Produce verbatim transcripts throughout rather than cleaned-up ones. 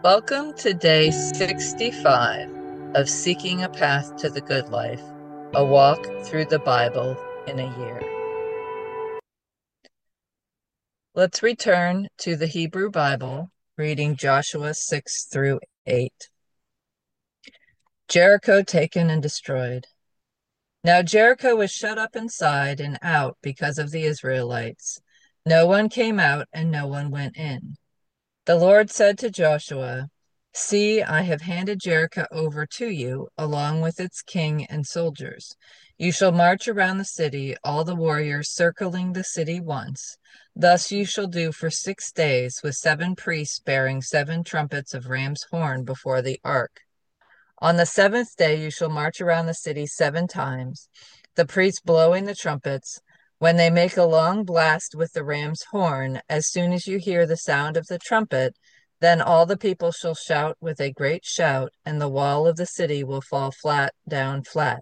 Welcome to day sixty-five of Seeking a Path to the Good Life, a walk through the Bible in a year. Let's return to the Hebrew Bible, reading Joshua six through eight. Jericho taken and destroyed. Now Jericho was shut up inside and out because of the Israelites. No one came out and no one went in. The Lord said to Joshua, "See, I have handed Jericho over to you, along with its king and soldiers. You shall march around the city, all the warriors circling the city once. Thus you shall do for six days, with seven priests bearing seven trumpets of ram's horn before the ark. On the seventh day you shall march around the city seven times, the priests blowing the trumpets. When they make a long blast with the ram's horn, as soon as you hear the sound of the trumpet, then all the people shall shout with a great shout, and the wall of the city will fall flat down flat.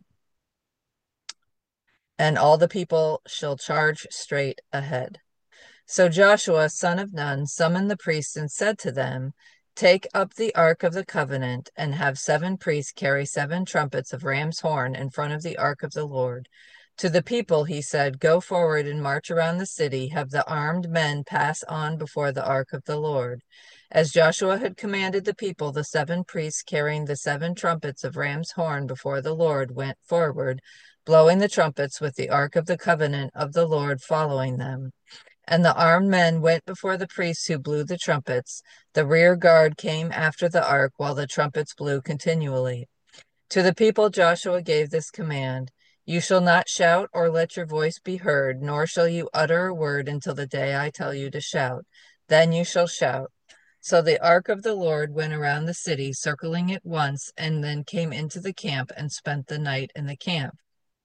And all the people shall charge straight ahead." So Joshua, son of Nun, summoned the priests and said to them, "Take up the ark of the covenant, and have seven priests carry seven trumpets of ram's horn in front of the ark of the Lord." To the people he said, "Go forward and march around the city, have the armed men pass on before the ark of the Lord." As Joshua had commanded the people, the seven priests carrying the seven trumpets of ram's horn before the Lord went forward, blowing the trumpets, with the ark of the covenant of the Lord following them. And the armed men went before the priests who blew the trumpets. The rear guard came after the ark while the trumpets blew continually. To the people Joshua gave this command: "You shall not shout or let your voice be heard, nor shall you utter a word until the day I tell you to shout. Then you shall shout." So the ark of the Lord went around the city, circling it once, and then came into the camp and spent the night in the camp.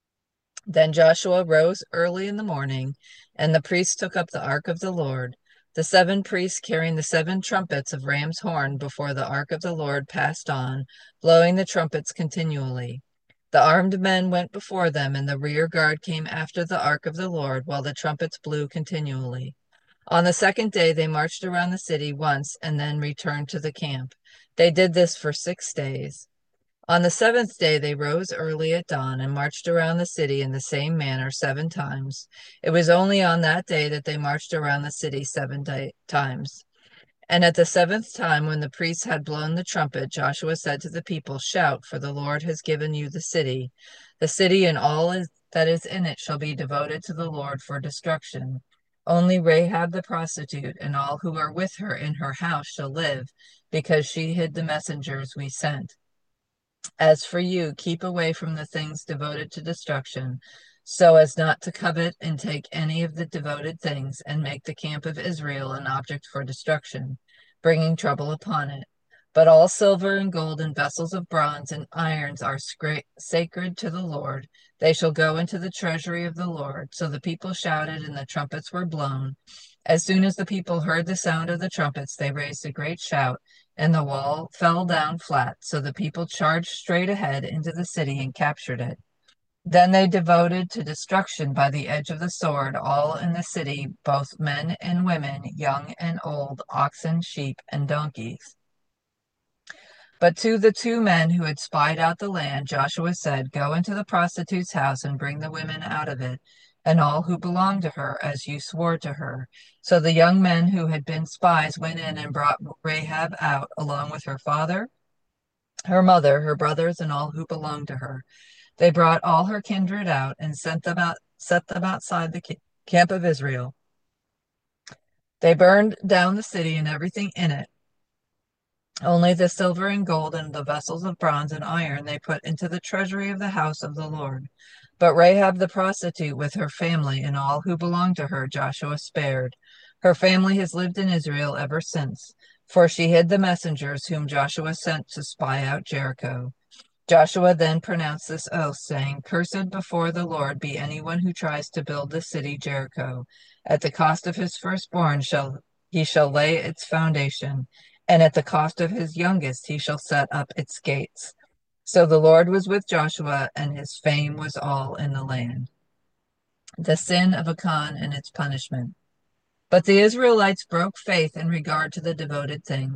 Then Joshua rose early in the morning, and the priests took up the ark of the Lord. The seven priests carrying the seven trumpets of ram's horn before the ark of the Lord passed on, blowing the trumpets continually. The armed men went before them, and the rear guard came after the ark of the Lord, while the trumpets blew continually. On the second day they marched around the city once, and then returned to the camp. They did this for six days. On the seventh day they rose early at dawn and marched around the city in the same manner seven times. It was only on that day that they marched around the city seven day- times. And at the seventh time, when the priests had blown the trumpet, Joshua said to the people, "Shout, for the Lord has given you the city. The city and all is, that is in it shall be devoted to the Lord for destruction. Only Rahab the prostitute and all who are with her in her house shall live, because she hid the messengers we sent. As for you, keep away from the things devoted to destruction, so as not to covet and take any of the devoted things, and make the camp of Israel an object for destruction, bringing trouble upon it. But all silver and gold and vessels of bronze and irons are scra- sacred to the Lord. They shall go into the treasury of the Lord." So the people shouted, and the trumpets were blown. As soon as the people heard the sound of the trumpets, they raised a great shout, and the wall fell down flat. So the people charged straight ahead into the city and captured it. Then they devoted to destruction by the edge of the sword all in the city, both men and women, young and old, oxen, sheep, and donkeys. But to the two men who had spied out the land, Joshua said, "Go into the prostitute's house and bring the women out of it, and all who belong to her, as you swore to her." So the young men who had been spies went in and brought Rahab out, along with her father, her mother, her brothers, and all who belonged to her. They brought all her kindred out and sent them out, set them outside the camp of Israel. They burned down the city and everything in it. Only the silver and gold and the vessels of bronze and iron they put into the treasury of the house of the Lord. But Rahab the prostitute with her family and all who belonged to her, Joshua spared. Her family has lived in Israel ever since, for she hid the messengers whom Joshua sent to spy out Jericho. Joshua then pronounced this oath, saying, "Cursed before the Lord be anyone who tries to build the city Jericho. At the cost of his firstborn shall he shall lay its foundation, and at the cost of his youngest he shall set up its gates." So the Lord was with Joshua, and his fame was all in the land. The sin of Achan and its punishment. But the Israelites broke faith in regard to the devoted things.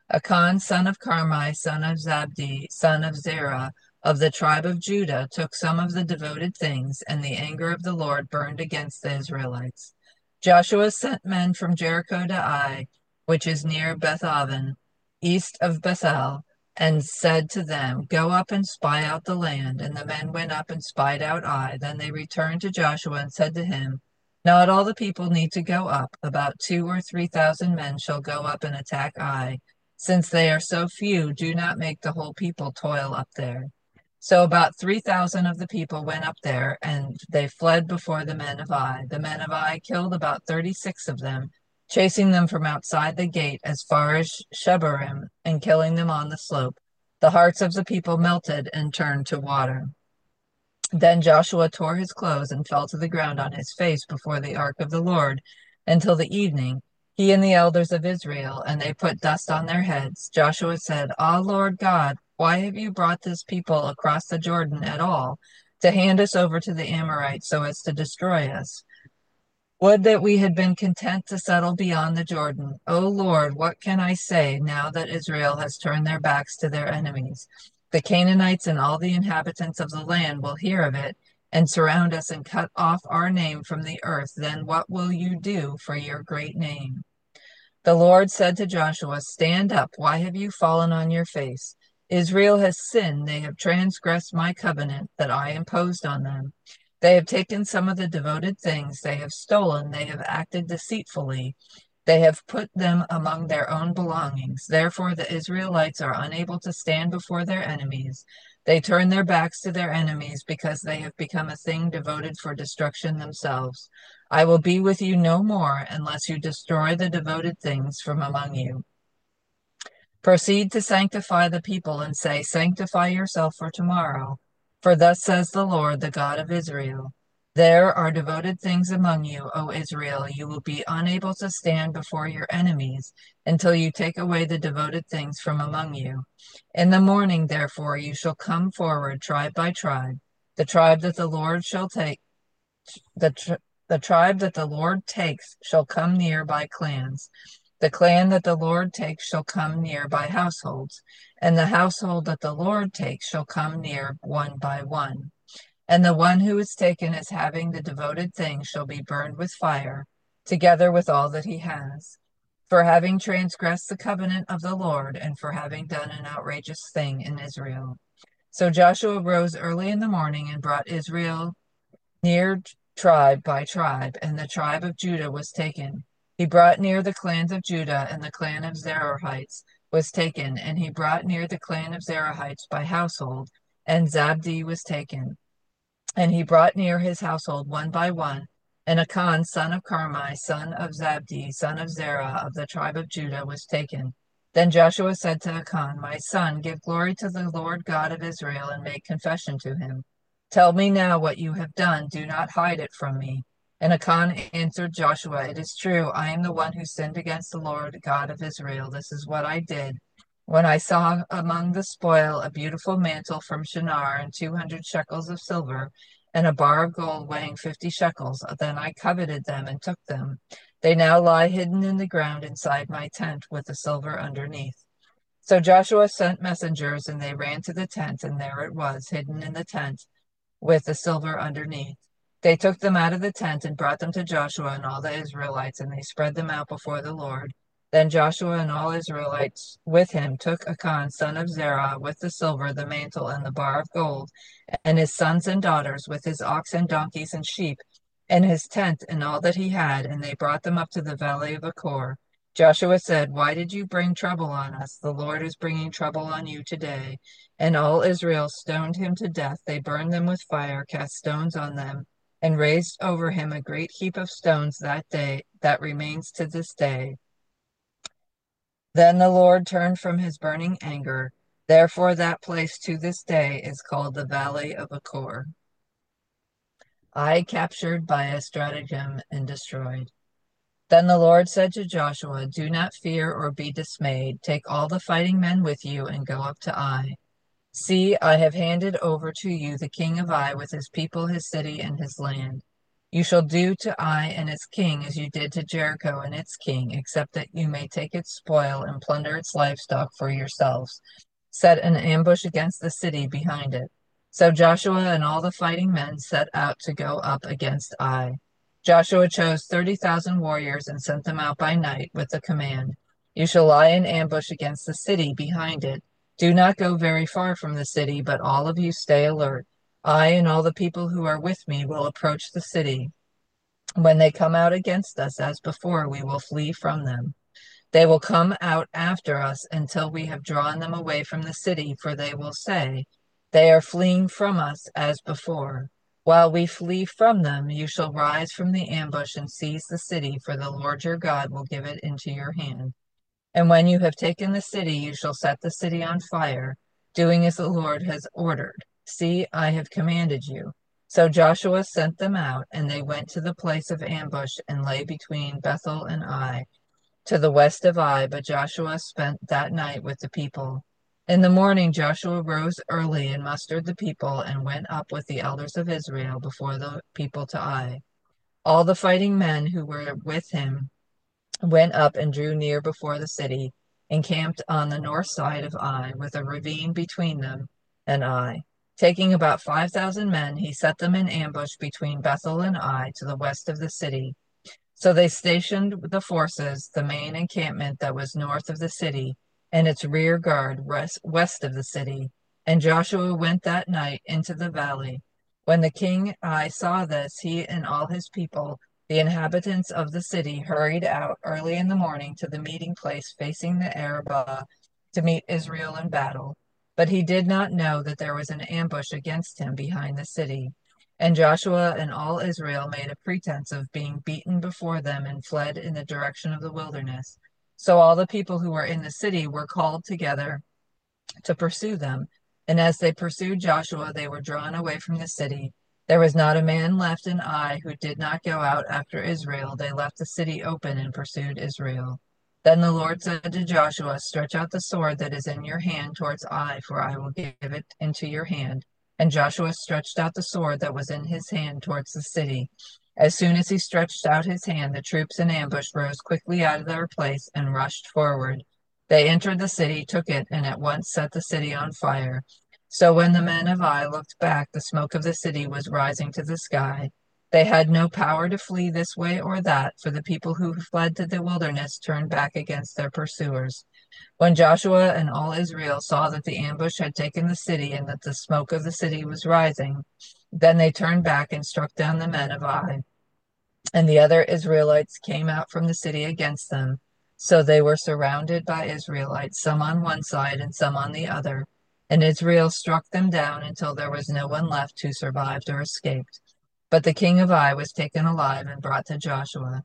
Achan, son of Carmi, son of Zabdi, son of Zerah, of the tribe of Judah, took some of the devoted things, and the anger of the Lord burned against the Israelites. Joshua sent men from Jericho to Ai, which is near Bethaven, east of Bethel, and said to them, Go up and spy out the land. And the men went up and spied out Ai. Then they returned to Joshua and said to him, Not all the people need to go up. About two or three thousand men shall go up and attack Ai. Since they are so few, do not make the whole people toil up there. So about three thousand of the people went up there, and they fled before the men of Ai. The men of Ai killed about thirty-six of them, chasing them from outside the gate as far as Shebarim, and killing them on the slope. The hearts of the people melted and turned to water. Then Joshua tore his clothes and fell to the ground on his face before the ark of the Lord until the evening, he and the elders of Israel, and they put dust on their heads. Joshua said, Ah, Lord God, why have you brought this people across the Jordan at all, to hand us over to the Amorites so as to destroy us? Would that we had been content to settle beyond the Jordan. O Lord, what can I say now that Israel has turned their backs to their enemies? The Canaanites and all the inhabitants of the land will hear of it and surround us and cut off our name from the earth. Then what will you do for your great name? The Lord said to Joshua, Stand up, why have you fallen on your face? Israel has sinned, they have transgressed my covenant that I imposed on them. They have taken some of the devoted things, they have stolen, they have acted deceitfully, they have put them among their own belongings. Therefore the Israelites are unable to stand before their enemies. They turn their backs to their enemies because they have become a thing devoted for destruction themselves. I will be with you no more unless you destroy the devoted things from among you. Proceed to sanctify the people and say, Sanctify yourself for tomorrow. For thus says the Lord, the God of Israel, There are devoted things among you, O Israel. You will be unable to stand before your enemies until you take away the devoted things from among you. In the morning, therefore, you shall come forward tribe by tribe. The tribe that the Lord shall take, the tr- the tribe that the Lord takes shall come near by clans. The clan that the Lord takes shall come near by households, and the household that the Lord takes shall come near one by one. And the one who is taken as having the devoted thing shall be burned with fire, together with all that he has, for having transgressed the covenant of the Lord, and for having done an outrageous thing in Israel. So Joshua rose early in the morning and brought Israel near tribe by tribe, and the tribe of Judah was taken. He brought near the clans of Judah, and the clan of Zerahites was taken, and he brought near the clan of Zerahites by household, and Zabdi was taken. And he brought near his household one by one, and Achan, son of Carmi, son of Zabdi, son of Zerah, of the tribe of Judah, was taken. Then Joshua said to Achan, My son, give glory to the Lord God of Israel, and make confession to him. Tell me now what you have done. Do not hide it from me. And Achan answered Joshua, It is true, I am the one who sinned against the Lord God of Israel. This is what I did. When I saw among the spoil a beautiful mantle from Shinar and two hundred shekels of silver, and a bar of gold weighing fifty shekels, then I coveted them and took them. They now lie hidden in the ground inside my tent with the silver underneath. So Joshua sent messengers, and they ran to the tent, and there it was, hidden in the tent, with the silver underneath. They took them out of the tent and brought them to Joshua and all the Israelites, and they spread them out before the Lord. Then Joshua and all Israelites with him took Achan, son of Zerah, with the silver, the mantle, and the bar of gold, and his sons and daughters, with his ox and donkeys and sheep, and his tent and all that he had, and they brought them up to the valley of Achor. Joshua said, Why did you bring trouble on us? The Lord is bringing trouble on you today. And all Israel stoned him to death. They burned them with fire, cast stones on them, and raised over him a great heap of stones that day that remains to this day. Then the Lord turned from his burning anger. Therefore that place to this day is called the Valley of Achor. Ai captured by a stratagem and destroyed. Then the Lord said to Joshua, Do not fear or be dismayed. Take all the fighting men with you and go up to Ai. See, I have handed over to you the king of Ai with his people, his city, and his land. You shall do to Ai and its king as you did to Jericho and its king, except that you may take its spoil and plunder its livestock for yourselves. Set an ambush against the city behind it." So Joshua and all the fighting men set out to go up against Ai. Joshua chose thirty thousand warriors and sent them out by night with the command, "You shall lie in ambush against the city behind it. Do not go very far from the city, but all of you stay alert. I and all the people who are with me will approach the city. When they come out against us as before, we will flee from them. They will come out after us until we have drawn them away from the city, for they will say, 'They are fleeing from us as before.' While we flee from them, you shall rise from the ambush and seize the city, for the Lord your God will give it into your hand. And when you have taken the city, you shall set the city on fire, doing as the Lord has ordered. See, I have commanded you." So Joshua sent them out, and they went to the place of ambush and lay between Bethel and Ai, to the west of Ai. But Joshua spent that night with the people. In the morning Joshua rose early and mustered the people and went up with the elders of Israel before the people to Ai. All the fighting men who were with him went up and drew near before the city, encamped on the north side of Ai, with a ravine between them and Ai. Taking about five thousand men, he set them in ambush between Bethel and Ai to the west of the city. So they stationed the forces, the main encampment that was north of the city, and its rear guard west of the city. And Joshua went that night into the valley. When the king Ai saw this, he and all his people, the inhabitants of the city, hurried out early in the morning to the meeting place facing the Arabah to meet Israel in battle. But he did not know that there was an ambush against him behind the city. And Joshua and all Israel made a pretense of being beaten before them and fled in the direction of the wilderness. So all the people who were in the city were called together to pursue them. And as they pursued Joshua, they were drawn away from the city. There was not a man left in Ai who did not go out after Israel. They left the city open and pursued Israel. Then the Lord said to Joshua, "Stretch out the sword that is in your hand towards Ai, for I will give it into your hand." And Joshua stretched out the sword that was in his hand towards the city. As soon as he stretched out his hand, the troops in ambush rose quickly out of their place and rushed forward. They entered the city, took it, and at once set the city on fire. So when the men of Ai looked back, the smoke of the city was rising to the sky. They had no power to flee this way or that, for the people who fled to the wilderness turned back against their pursuers. When Joshua and all Israel saw that the ambush had taken the city and that the smoke of the city was rising, then they turned back and struck down the men of Ai. And the other Israelites came out from the city against them. So they were surrounded by Israelites, some on one side and some on the other. And Israel struck them down until there was no one left who survived or escaped. But the king of Ai was taken alive and brought to Joshua.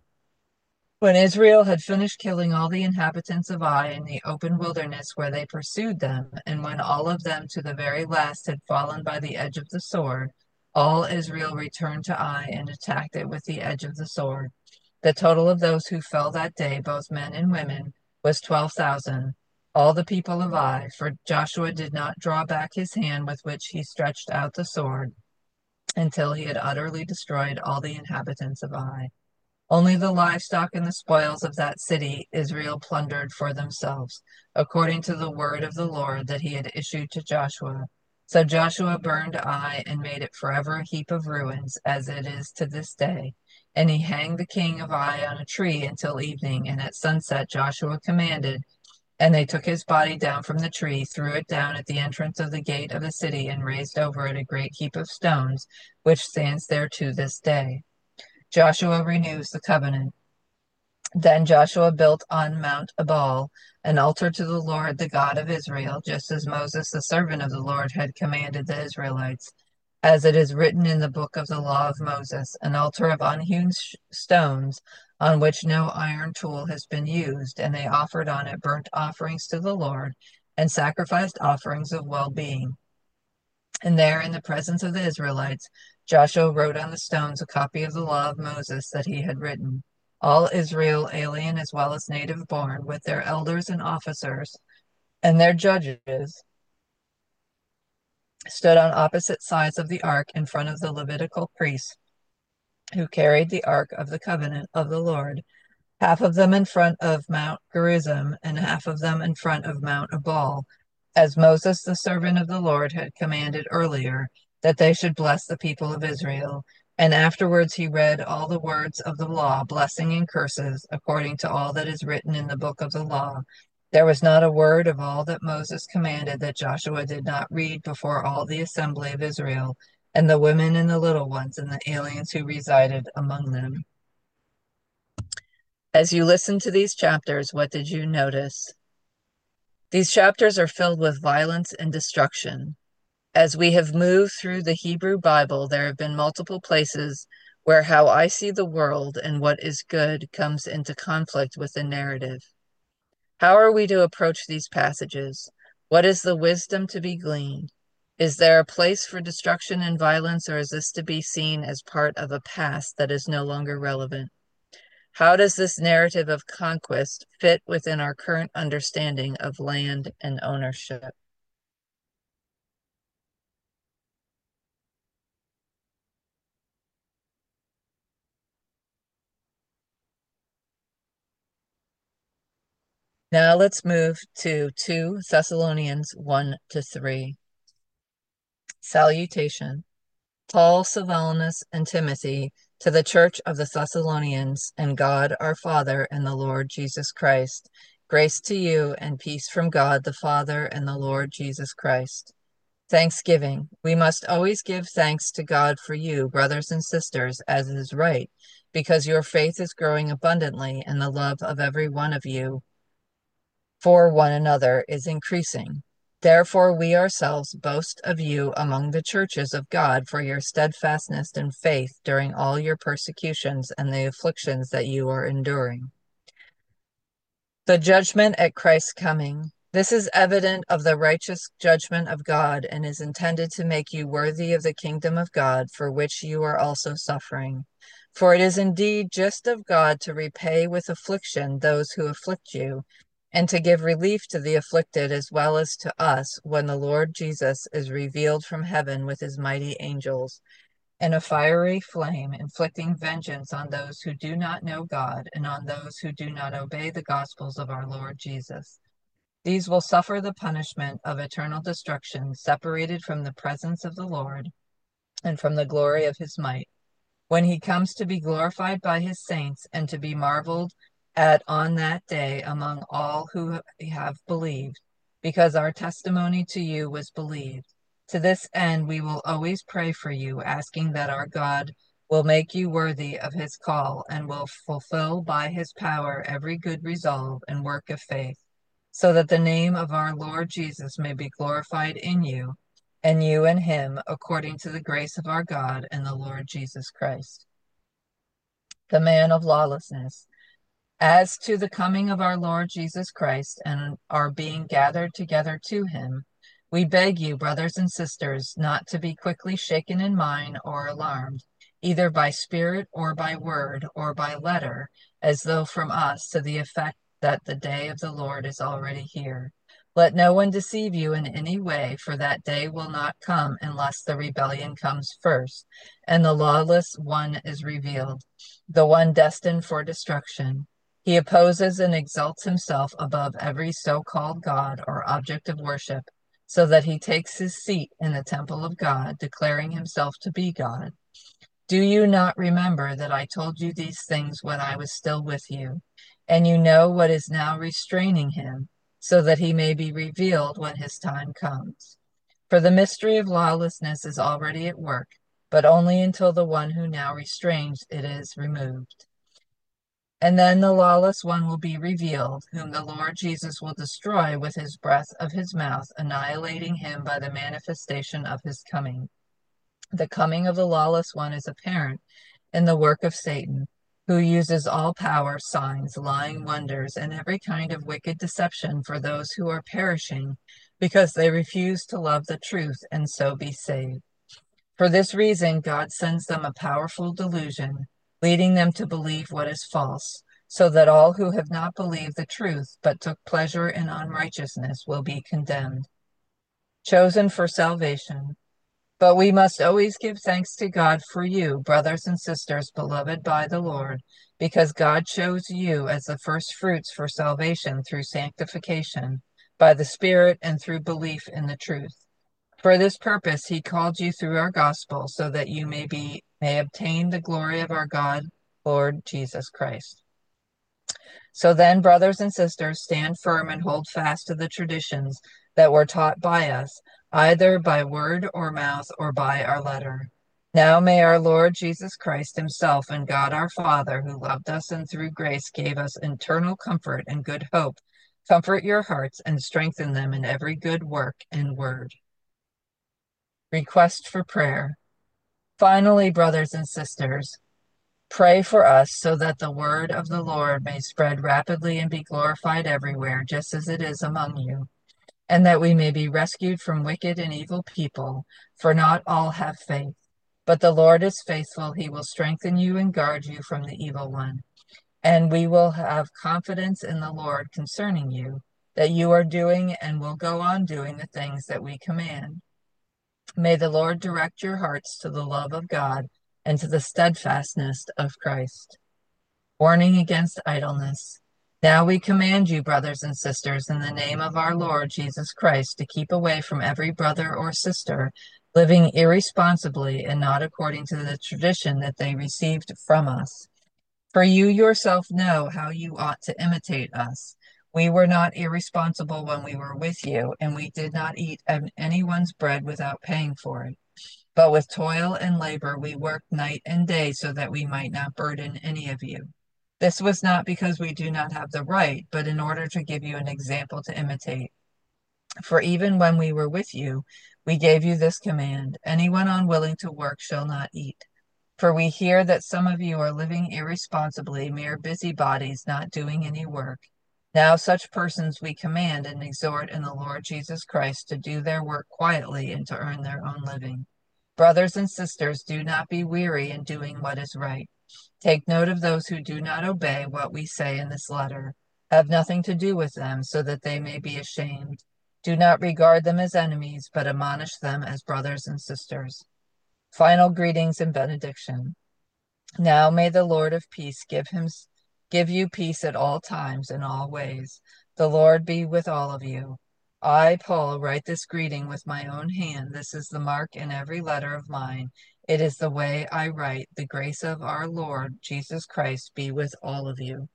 When Israel had finished killing all the inhabitants of Ai in the open wilderness where they pursued them, and when all of them to the very last had fallen by the edge of the sword, all Israel returned to Ai and attacked it with the edge of the sword. The total of those who fell that day, both men and women, was twelve thousand, all the people of Ai, for Joshua did not draw back his hand with which he stretched out the sword until he had utterly destroyed all the inhabitants of Ai. Only the livestock and the spoils of that city Israel plundered for themselves, according to the word of the Lord that he had issued to Joshua. So Joshua burned Ai and made it forever a heap of ruins, as it is to this day. And he hanged the king of Ai on a tree until evening, and at sunset Joshua commanded, and they took his body down from the tree, threw it down at the entrance of the gate of the city, and raised over it a great heap of stones, which stands there to this day. Joshua renews the covenant. Then Joshua built on Mount Ebal an altar to the Lord, the God of Israel, just as Moses, the servant of the Lord, had commanded the Israelites, as it is written in the book of the law of Moses, an altar of unhewn stones on which no iron tool has been used, and they offered on it burnt offerings to the Lord and sacrificed offerings of well-being. And there, in the presence of the Israelites, Joshua wrote on the stones a copy of the law of Moses that he had written. All Israel, alien as well as native born, with their elders and officers and their judges, stood on opposite sides of the ark in front of the Levitical priests who carried the ark of the covenant of the Lord, half of them in front of Mount Gerizim, and half of them in front of Mount Ebal, as Moses the servant of the Lord had commanded earlier, that they should bless the people of Israel. And afterwards he read all the words of the law, blessing and curses, according to all that is written in the book of the law. There was not a word of all that Moses commanded that Joshua did not read before all the assembly of Israel, and the women and the little ones, and the aliens who resided among them. As you listened to these chapters, what did you notice? These chapters are filled with violence and destruction. As we have moved through the Hebrew Bible, there have been multiple places where how I see the world and what is good comes into conflict with the narrative. How are we to approach these passages? What is the wisdom to be gleaned? Is there a place for destruction and violence, or is this to be seen as part of a past that is no longer relevant? How does this narrative of conquest fit within our current understanding of land and ownership? Now let's move to two Thessalonians one to three. Salutation. Paul, Silvanus, and Timothy, to the church of the Thessalonians, and God our Father and the Lord Jesus Christ. Grace to you and peace from God the Father and the Lord Jesus Christ. Thanksgiving. We must always give thanks to God for you, brothers and sisters, as is right, because your faith is growing abundantly, and the love of every one of you for one another is increasing. Therefore, we ourselves boast of you among the churches of God for your steadfastness and faith during all your persecutions and the afflictions that you are enduring. The judgment at Christ's coming. This is evident of the righteous judgment of God and is intended to make you worthy of the kingdom of God, for which you are also suffering. For it is indeed just of God to repay with affliction those who afflict you, and to give relief to the afflicted as well as to us when the Lord Jesus is revealed from heaven with his mighty angels in a fiery flame, inflicting vengeance on those who do not know God and on those who do not obey the gospels of our Lord Jesus. These will suffer the punishment of eternal destruction, separated from the presence of the Lord and from the glory of his might, when he comes to be glorified by his saints and to be marveled at on that day among all who have believed, because our testimony to you was believed. To this end, we will always pray for you, asking that our God will make you worthy of his call and will fulfill by his power every good resolve and work of faith, so that the name of our Lord Jesus may be glorified in you, and you in him, according to the grace of our God and the Lord Jesus Christ. The man of lawlessness. As to the coming of our Lord Jesus Christ and our being gathered together to him, we beg you, brothers and sisters, not to be quickly shaken in mind or alarmed, either by spirit or by word or by letter, as though from us, to the effect that the day of the Lord is already here. Let no one deceive you in any way, for that day will not come unless the rebellion comes first, and the lawless one is revealed, the one destined for destruction. He opposes and exalts himself above every so-called God or object of worship, so that he takes his seat in the temple of God, declaring himself to be God. Do you not remember that I told you these things when I was still with you? And you know what is now restraining him, so that he may be revealed when his time comes. For the mystery of lawlessness is already at work, but only until the one who now restrains it is removed. And then the lawless one will be revealed, whom the Lord Jesus will destroy with his breath of his mouth, annihilating him by the manifestation of his coming. The coming of the lawless one is apparent in the work of Satan, who uses all power, signs, lying wonders, and every kind of wicked deception for those who are perishing, because they refuse to love the truth and so be saved. For this reason, God sends them a powerful delusion, leading them to believe what is false, so that all who have not believed the truth, but took pleasure in unrighteousness, will be condemned. Chosen for salvation. But we must always give thanks to God for you, brothers and sisters, beloved by the Lord, because God chose you as the first fruits for salvation through sanctification by the Spirit and through belief in the truth. For this purpose he called you through our gospel, so that you may be may obtain the glory of our God, Lord Jesus Christ. So then, brothers and sisters, stand firm and hold fast to the traditions that were taught by us, either by word or mouth or by our letter. Now may our Lord Jesus Christ himself and God our Father, who loved us and through grace gave us eternal comfort and good hope, comfort your hearts and strengthen them in every good work and word. Request for prayer. Finally, brothers and sisters, pray for us so that the word of the Lord may spread rapidly and be glorified everywhere, just as it is among you, and that we may be rescued from wicked and evil people, for not all have faith. But the Lord is faithful. He will strengthen you and guard you from the evil one. And we will have confidence in the Lord concerning you, that you are doing and will go on doing the things that we command. May the Lord direct your hearts to the love of God and to the steadfastness of Christ. Warning against idleness. Now we command you, brothers and sisters, in the name of our Lord Jesus Christ, to keep away from every brother or sister living irresponsibly and not according to the tradition that they received from us. For you yourself know how you ought to imitate us. We were not irresponsible when we were with you, and we did not eat anyone's bread without paying for it. But with toil and labor we worked night and day so that we might not burden any of you. This was not because we do not have the right, but in order to give you an example to imitate. For even when we were with you, we gave you this command: anyone unwilling to work shall not eat. For we hear that some of you are living irresponsibly, mere busybodies, not doing any work. Now such persons we command and exhort in the Lord Jesus Christ to do their work quietly and to earn their own living. Brothers and sisters, do not be weary in doing what is right. Take note of those who do not obey what we say in this letter. Have nothing to do with them, so that they may be ashamed. Do not regard them as enemies, but admonish them as brothers and sisters. Final greetings and benediction. Now may the Lord of peace give him give you peace at all times in all ways. The Lord be with all of you. I, Paul, write this greeting with my own hand. This is the mark in every letter of mine. It is the way I write. The grace of our Lord Jesus Christ be with all of you.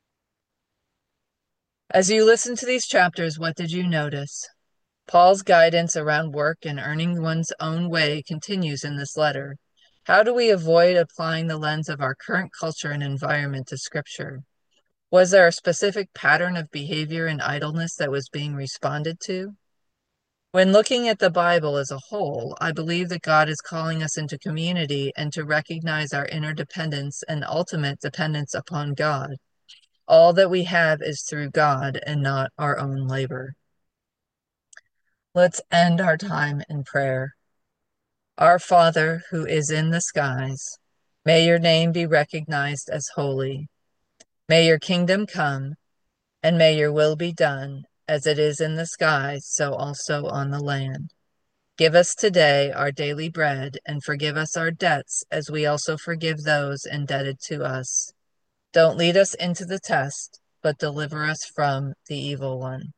As you listen to these chapters, what did you notice? Paul's guidance around work and earning one's own way continues in this letter. How do we avoid applying the lens of our current culture and environment to Scripture? Was there a specific pattern of behavior and idleness that was being responded to? When looking at the Bible as a whole, I believe that God is calling us into community and to recognize our interdependence and ultimate dependence upon God. All that we have is through God and not our own labor. Let's end our time in prayer. Our Father, who is in the skies, may your name be recognized as holy. May your kingdom come, and may your will be done, as it is in the skies, so also on the land. Give us today our daily bread, and forgive us our debts, as we also forgive those indebted to us. Don't lead us into the test, but deliver us from the evil one.